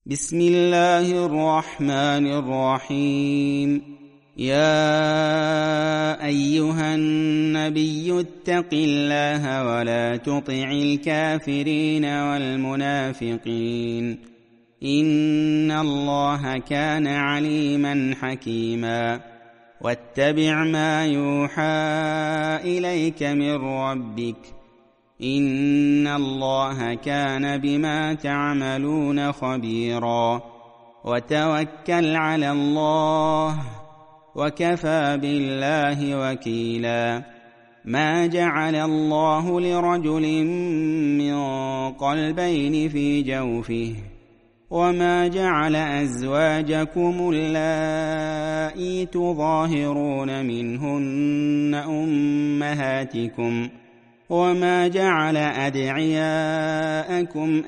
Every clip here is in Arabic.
بسم الله الرحمن الرحيم. يا أيها النبي اتق الله ولا تطع الكافرين والمنافقين إن الله كان عليما حكيما. واتبع ما يوحى إليك من ربك إن الله كان بما تعملون خبيرا. وتوكل على الله وكفى بالله وكيلا. ما جعل الله لرجل من قلبين في جوفه وما جعل أزواجكم اللائي تظاهرون منهن أمهاتكم وما جعل أدعياءكم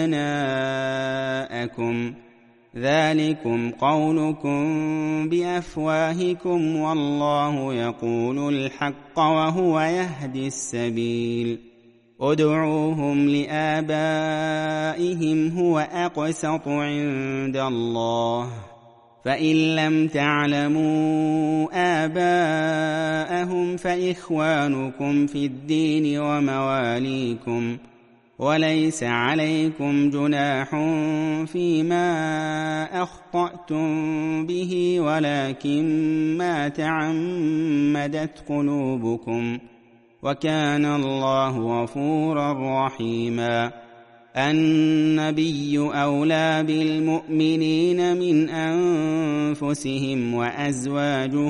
أبناءكم ذلكم قولكم بأفواهكم والله يقول الحق وهو يهدي السبيل. ادعوهم لآبائهم هو أقسط عند الله فإن لم تعلموا آباءهم فإخوانكم في الدين ومواليكم وليس عليكم جناح فيما أخطأتم به ولكن ما تعمدت قلوبكم وكان الله غفورا رحيما. النبي أولى بالمؤمنين من أنفسهم وأزواجه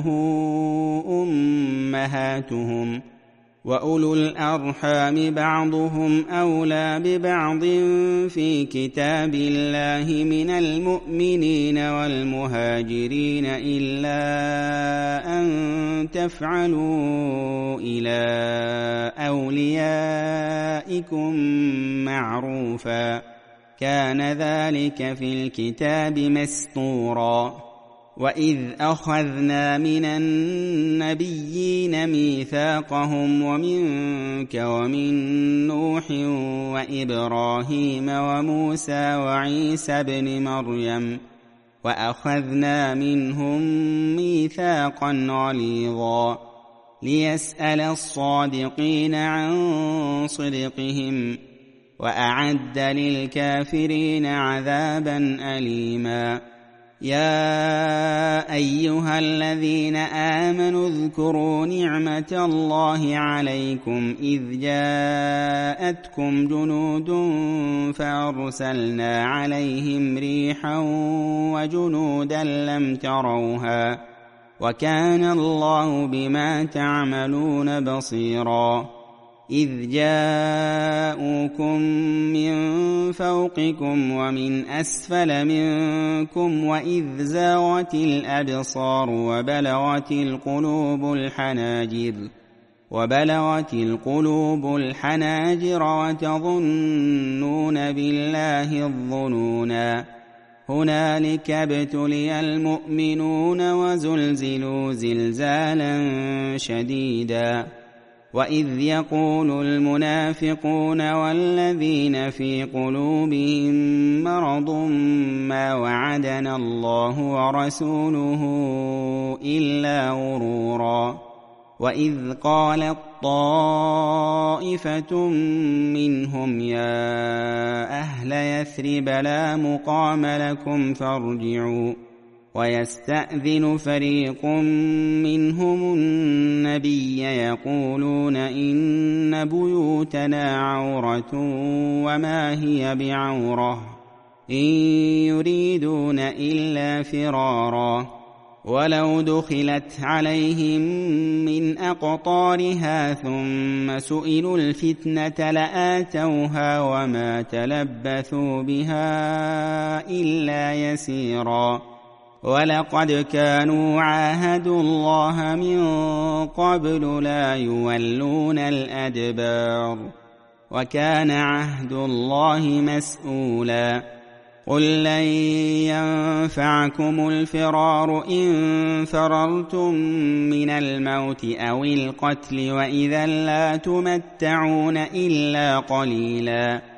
أمهاتهم وأولو الأرحام بعضهم أولى ببعض في كتاب الله من المؤمنين والمهاجرين إلا أن تفعلوا إلى أوليائكم معروفا كان ذلك في الكتاب مسطورا. وإذ أخذنا من النبيين ميثاقهم ومنك ومن نوح وإبراهيم وموسى وعيسى بن مريم وأخذنا منهم ميثاقا غليظا ليسأل الصادقين عن صدقهم وأعد للكافرين عذابا أليما. يا أيها الذين آمنوا اذكروا نعمة الله عليكم إذ جاءتكم جنود فأرسلنا عليهم ريحا وجنودا لم تروها وكان الله بما تعملون بصيرا. إذ جاءوكم من فوقكم ومن أسفل منكم وإذ زاغت الأبصار وبلغت القلوب الحناجر وتظنون بالله الظنونا. هنالك ابتلي المؤمنون وزلزلوا زلزالا شديدا. وإذ يقول المنافقون والذين في قلوبهم مرض ما وعدنا الله ورسوله إلا غرورا. وإذ قالت طائفة منهم يا أهل يثرب لا مقام لكم فارجعوا ويستأذن فريق منهم النبي يقولون إن بيوتنا عورة وما هي بعورة إن يريدون إلا فرارا. ولو دخلت عليهم من أقطارها ثم سئلوا الفتنة لآتوها وما تلبثوا بها إلا يسيرا. ولقد كانوا عاهدوا الله من قبل لا يولون الأدبار وكان عهد الله مسؤولا. قل لن ينفعكم الفرار إن فررتم من الموت أو القتل وإذا لا تمتعون إلا قليلا.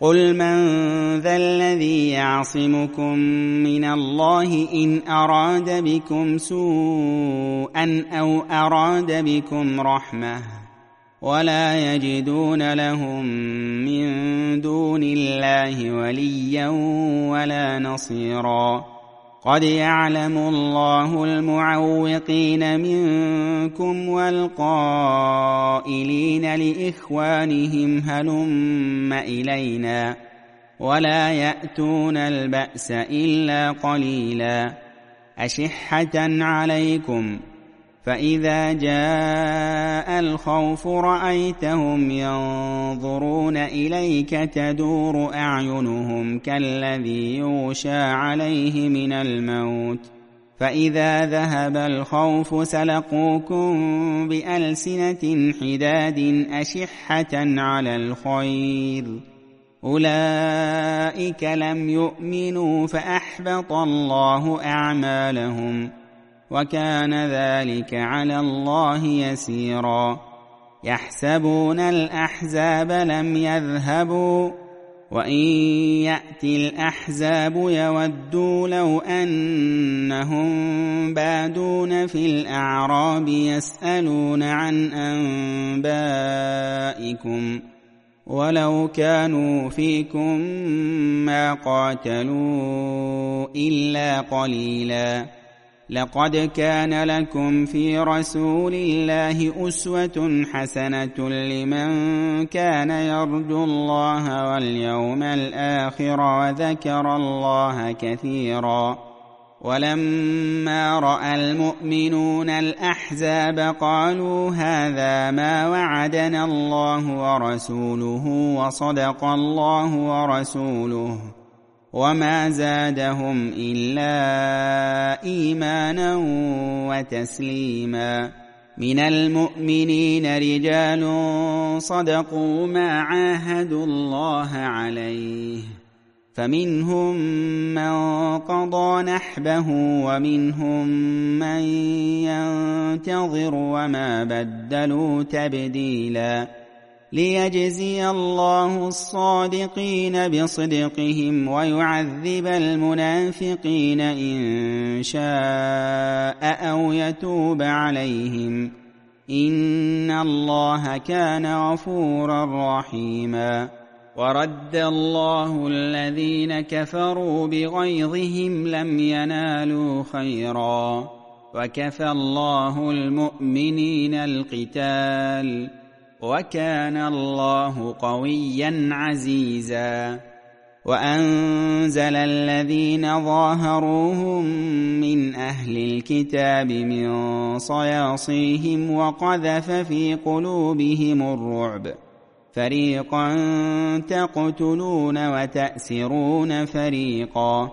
قل من ذا الذي يعصمكم من الله إن أراد بكم سوءا أو أراد بكم رحمة ولا يجدون لهم من دون الله وليا ولا نصيرا قد يعلم الله المعوقين منكم والقائلين لإخوانهم هلم إلينا ولا يأتون البأس إلا قليلا أشحة عليكم فإذا جاء الخوف رأيتهم ينظرون إليك تدور أعينهم كالذي يغشى عليه من الموت فإذا ذهب الخوف سلقوكم بألسنة حداد أشحة على الخير أولئك لم يؤمنوا فأحبط الله أعمالهم وكان ذلك على الله يسيرا يحسبون الأحزاب لم يذهبوا وإن يأتي الأحزاب يودوا لو أنهم بادون في الأعراب يسألون عن أنبائكم ولو كانوا فيكم ما قاتلوا إلا قليلا لقد كان لكم في رسول الله أسوة حسنة لمن كان يرجو الله واليوم الآخر وذكر الله كثيرا ولما رأى المؤمنون الأحزاب قالوا هذا ما وعدنا الله ورسوله وصدق الله ورسوله وما زادهم إلا إيمانا وتسليما من المؤمنين رجال صدقوا ما عاهدوا الله عليه فمنهم من قضى نحبه ومنهم من ينتظر وما بدلوا تبديلا ليجزي الله الصادقين بصدقهم ويعذب المنافقين إن شاء أو يتوب عليهم إن الله كان غفورا رحيما ورد الله الذين كفروا بغيظهم لم ينالوا خيرا وكفى الله المؤمنين القتال وكان الله قويا عزيزا وأنزل الذين ظاهروهم من أهل الكتاب من صياصيهم وقذف في قلوبهم الرعب فريقا تقتلون وتأسرون فريقا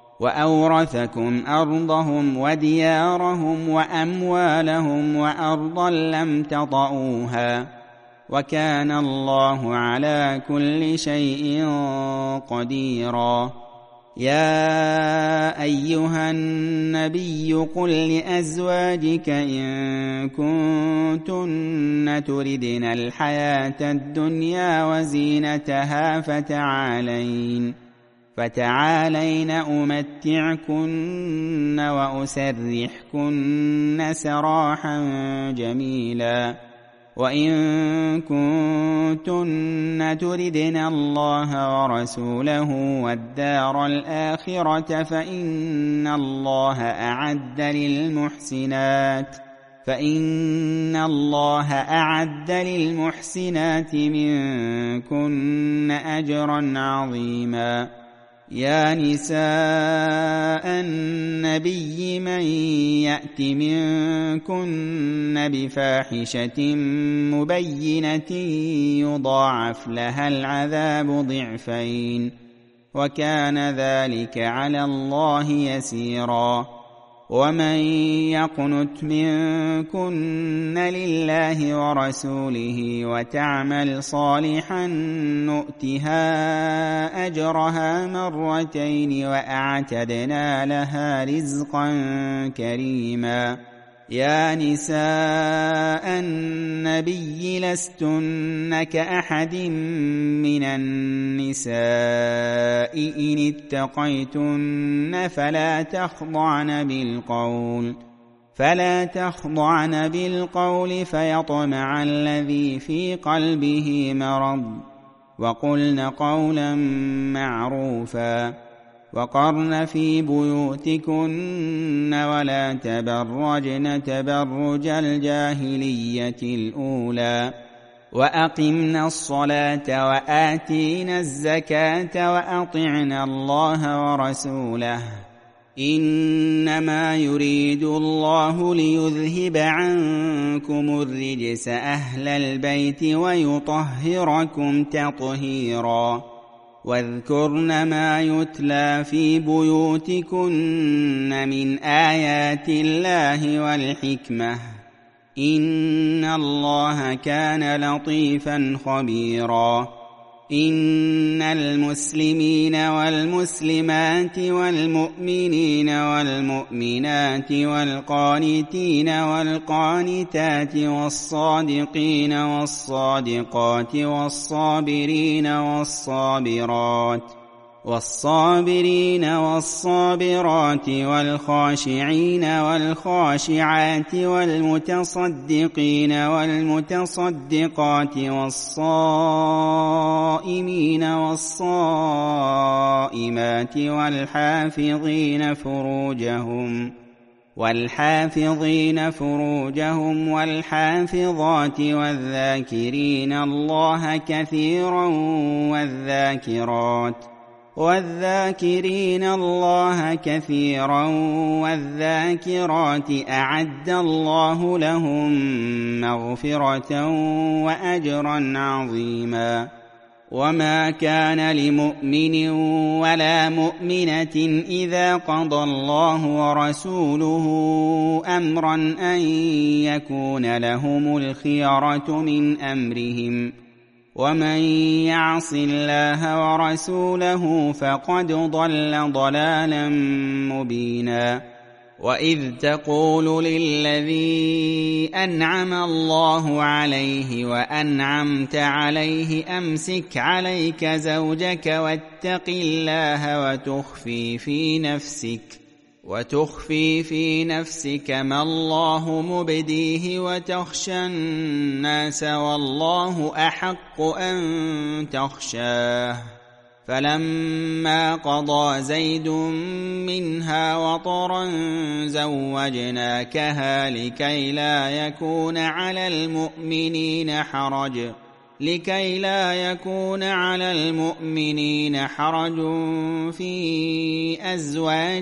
وأورثكم أرضهم وديارهم وأموالهم وأرضا لم تطئوها وكان الله على كل شيء قديرا يا أيها النبي قل لأزواجك إن كنتن تردن الحياة الدنيا وزينتها فتعالين أمتعكن وأسرحكن سراحا جميلا وإن كنتن تردن الله ورسوله والدار الآخرة فإن الله أعد للمحسنات منكن أجرا عظيما يا نساء النبي من يأت منكن بفاحشة مبينة يضاعف لها العذاب ضعفين وكان ذلك على الله يسيرا ومن يقنت منكن لله ورسوله وتعمل صالحا نؤتها أجرها مرتين وأعتدنا لها رزقا كريما يا نساء النبي لستن كأحد من النساء إن اتقيتن فلا تخضعن بالقول فيطمع الذي في قلبه مرض، وقلن قولا معروفا، وقرن في بيوتكن ولا تبرجن تبرج الجاهلية الأولى، وأقمنا الصلاة وآتينا الزكاة وأطعنا الله ورسوله، إنما يريد الله ليذهب عنكم الرجس أهل البيت ويطهركم تطهيرا. واذكرن ما يتلى في بيوتكن من آيات الله والحكمة، إن الله كان لطيفا خبيرا. إن المسلمين والمسلمات والمؤمنين والمؤمنات والقانتين والقانتات والصادقين والصادقات والصابرين والصابرات والخاشعين والخاشعات والمتصدقين والمتصدقات والصائمين والصائمات والحافظين فروجهم والحافظات والذاكرين الله كثيرا والذاكرين الله كثيرا والذاكرات أعد الله لهم مغفرة وأجرا عظيما. وما كان لمؤمن ولا مؤمنة إذا قضى الله ورسوله أمرا أن يكون لهم الخيرة من أمرهم، ومن يعص الله ورسوله فقد ضل ضلالا مبينا. وإذ تقول للذي أنعم الله عليه وأنعمت عليه أمسك عليك زوجك واتق الله وتخفي في نفسك ما الله مبديه وتخشى الناس والله أحق أن تخشاه. فلما قضى زيد منها وطرا زوجناكها لكي لا يكون على المؤمنين حرج في أزواج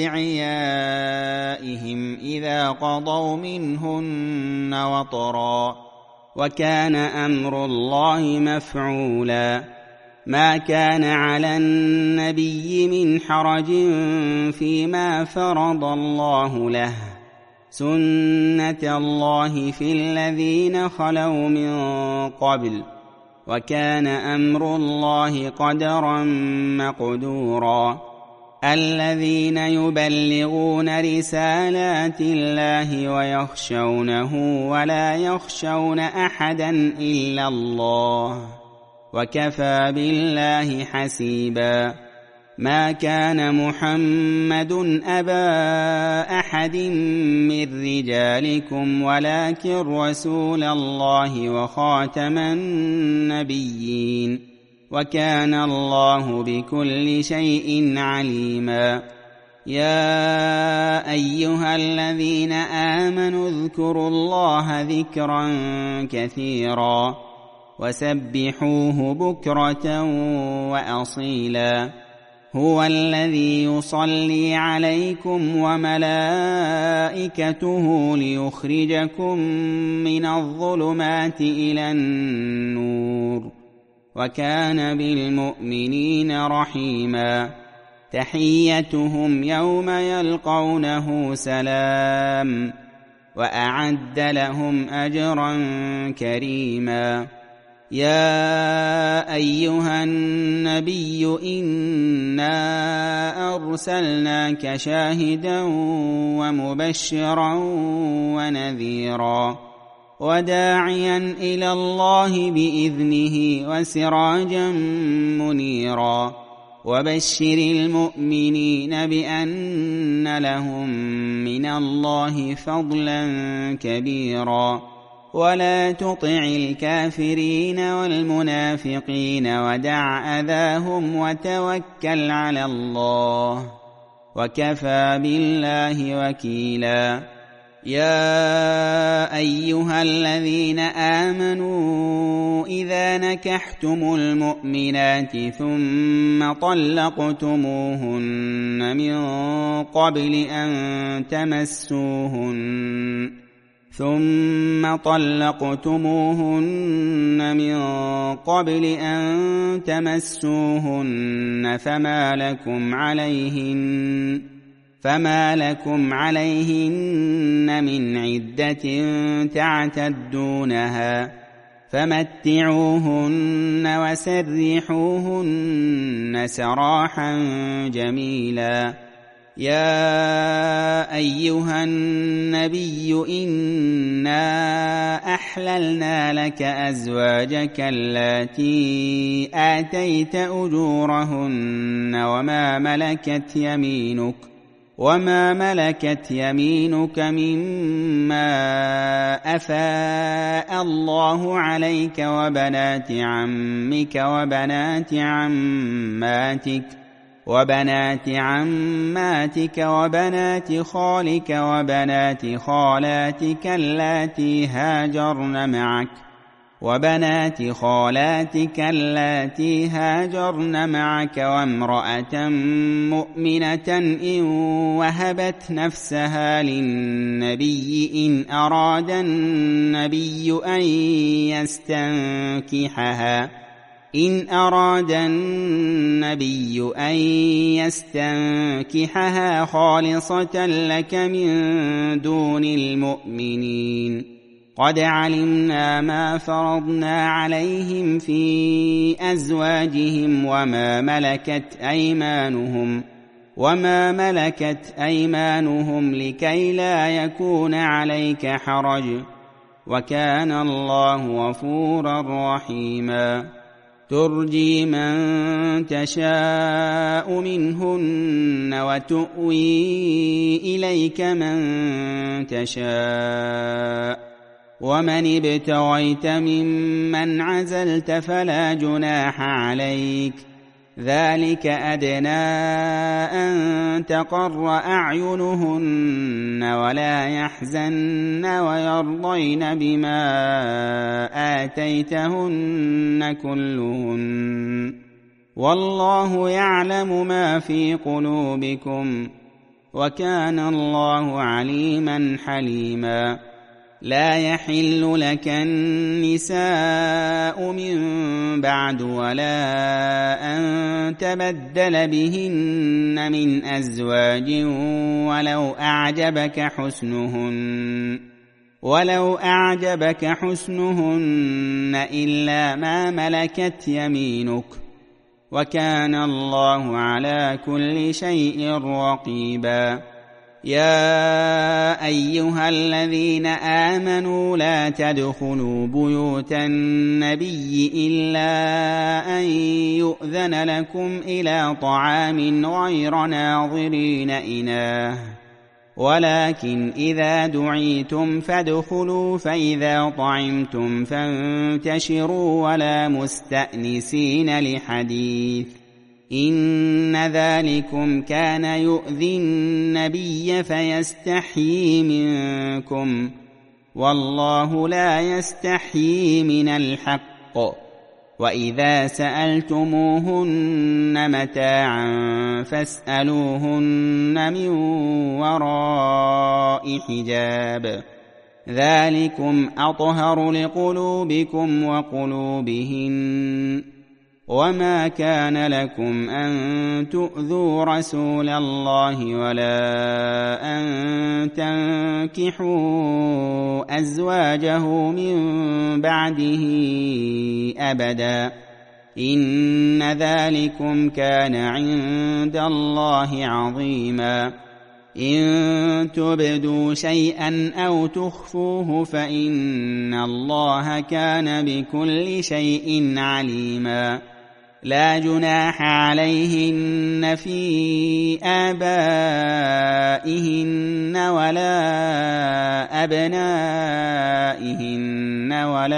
أدعيائهم إذا قضوا منهن وطرا، وكان أمر الله مفعولا. ما كان على النبي من حرج فيما فرض الله له، سنة الله في الذين خلوا من قبل، وكان أمر الله قدرا مقدورا. الذين يبلغون رسالات الله ويخشونه ولا يخشون أحدا إلا الله، وكفى بالله حسيبا. ما كان محمد أبا أحد من رجالكم ولكن رسول الله وخاتم النبيين، وكان الله بكل شيء عليما. يا أيها الذين آمنوا اذكروا الله ذكرا كثيرا وسبحوه بكرة وأصيلا. هو الذي يصلي عليكم وملائكته ليخرجكم من الظلمات إلى النور، وكان بالمؤمنين رحيما. تحيتهم يوم يلقونه سلام، وأعد لهم أجرا كريما. يا أيها النبي إنا أرسلناك شاهدا ومبشرا ونذيرا وداعيا إلى الله بإذنه وسراجا منيرا وبشر المؤمنين بأن لهم من الله فضلا كبيرا ولا تطع الكافرين والمنافقين ودع أذاهم وتوكل على الله وكفى بالله وكيلا يا أيها الذين آمنوا إذا نكحتم المؤمنات ثم طلقتموهن من قبل أن تمسوهن فما لكم عليهن من عدة تعتدونها فمتعوهن وسرحوهن سراحا جميلا يا أيها النبي إنا أحللنا لك أزواجك اللاتي آتيت أجورهن وما ملكت يمينك مما أفاء الله عليك وبنات عمك وبنات عماتك وبنات خالك وبنات خالاتك اللاتي هاجرن معك وامرأة مؤمنة إن وهبت نفسها للنبي إن أراد النبي أن يستنكحها خالصة لك من دون المؤمنين قد علمنا ما فرضنا عليهم في أزواجهم وما ملكت أيمانهم لكي لا يكون عليك حرج وكان الله غفورا رحيما ترجي من تشاء منهن وتؤوي إليك من تشاء ومن ابتغيت ممن عزلت فلا جناح عليك ذلك أدنى أن تقر أعينهن ولا يحزن ويرضين بما آتيتهن كلهن والله يعلم ما في قلوبكم وكان الله عليما حليما لا يحل لك النساء من بعد ولا أن تبدل بهن من أزواج ولو أعجبك حسنهن إلا ما ملكت يمينك وكان الله على كل شيء رقيبا يا أيها الذين آمنوا لا تدخلوا بيوت النبي إلا أن يؤذن لكم إلى طعام غير ناظرين إناه ولكن إذا دعيتم فادخلوا فإذا طعمتم فانتشروا ولا مستأنسين لحديث إن ذلكم كان يؤذي النبي فيستحيي منكم والله لا يستحيي من الحق وإذا سألتموهن متاعا فاسألوهن من وراء حجاب ذلكم أطهر لقلوبكم وقلوبهن وما كان لكم أن تؤذوا رسول الله ولا أن تنكحوا أزواجه من بعده أبدا إن ذلكم كان عند الله عظيما إن تبدوا شيئا أو تخفوه فإن الله كان بكل شيء عليما لا جناح عليهن في آبائهن ولا أبنائهن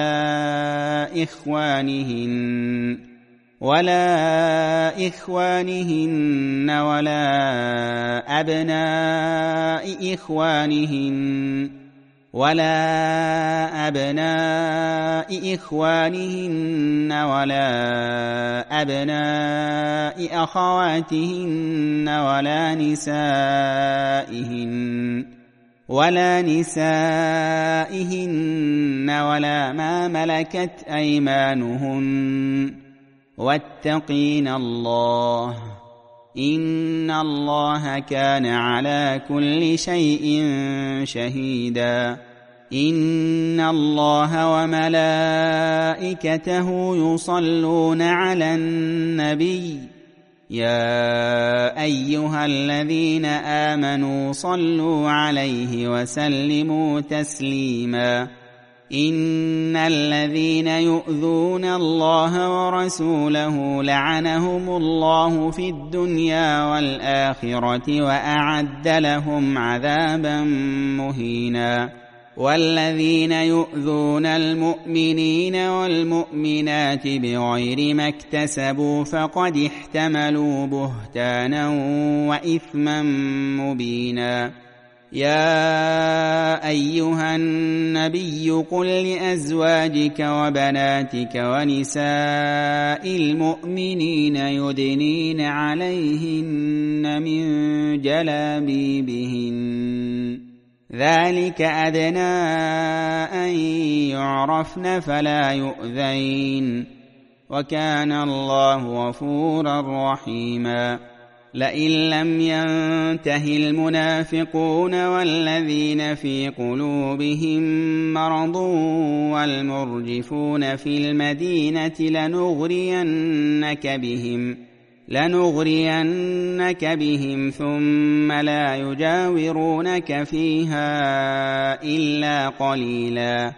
ولا إخوانهن ولا أبناء إخوانهن ولا أبناء أخواتهن ولا نسائهن ولا ما ملكت أيمانهن واتقين الله إن الله كان على كل شيء شهيدا إن الله وملائكته يصلون على النبي يا أيها الذين آمنوا صلوا عليه وسلموا تسليما إن الذين يؤذون الله ورسوله لعنهم الله في الدنيا والآخرة وأعد لهم عذابا مهينا والذين يؤذون المؤمنين والمؤمنات بغير ما اكتسبوا فقد احتملوا بهتانا وإثما مبينا يا أيها النبي قل لأزواجك وبناتك ونساء المؤمنين يدنين عليهن من جلابيبهن ذلك أدنى أن يعرفن فلا يؤذين وكان الله غفورا رحيما لئن لم ينته المنافقون والذين في قلوبهم مرض والمرجفون في المدينة لنغرينك بهم ثم لا يجاورونك فيها إلا قليلا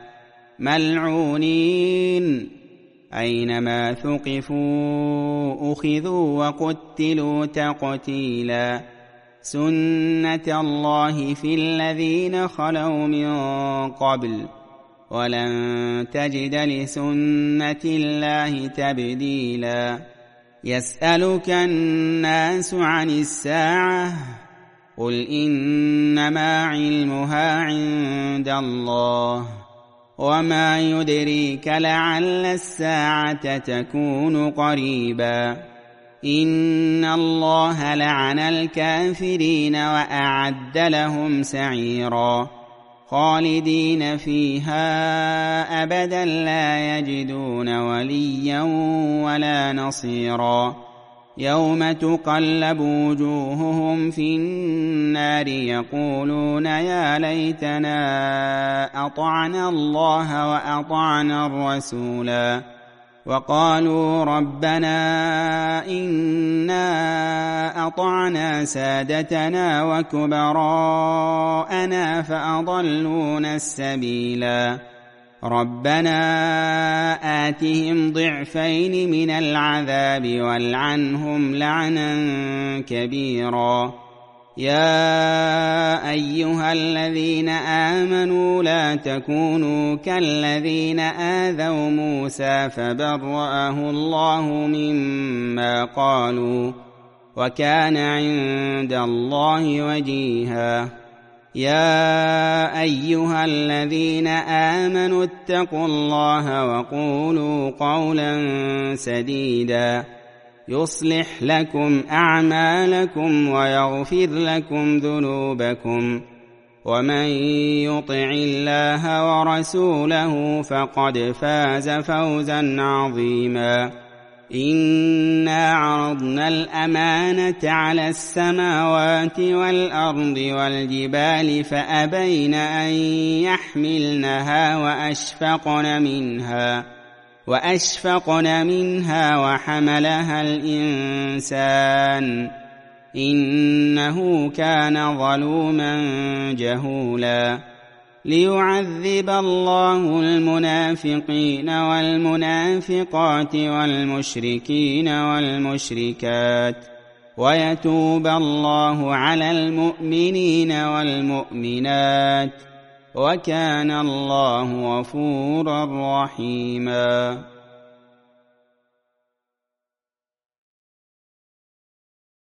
ملعونين أينما ثقفوا أخذوا وقتلوا تقتيلا سنة الله في الذين خلوا من قبل ولن تجد لسنة الله تبديلا يسألك الناس عن الساعة قل إنما علمها عند الله وما يدريك لعل الساعة تكون قريبا إن الله لعن الكافرين وأعد لهم سعيرا خالدين فيها أبدا لا يجدون وليا ولا نصيرا يوم تقلب وجوههم في النار يقولون يا ليتنا أطعنا الله وأطعنا الرسولا وقالوا ربنا إنا أطعنا سادتنا وكبراءنا فأضلونا السبيلا ربنا آتهم ضعفين من العذاب والعنهم لعنا كبيرا يا أيها الذين آمنوا لا تكونوا كالذين آذوا موسى فبرأه الله مما قالوا وكان عند الله وجيها يا أيها الذين آمنوا اتقوا الله وقولوا قولا سديدا يصلح لكم أعمالكم ويغفر لكم ذنوبكم ومن يطع الله ورسوله فقد فاز فوزا عظيما إنا عرضنا الأمانة على السماوات والأرض والجبال فأبين أن يحملنها وأشفقن منها وحملها الإنسان إنه كان ظلوما جهولا ليعذب الله المنافقين والمنافقات والمشركين والمشركات ويتوب الله على المؤمنين والمؤمنات وكان الله غفورا رحيما.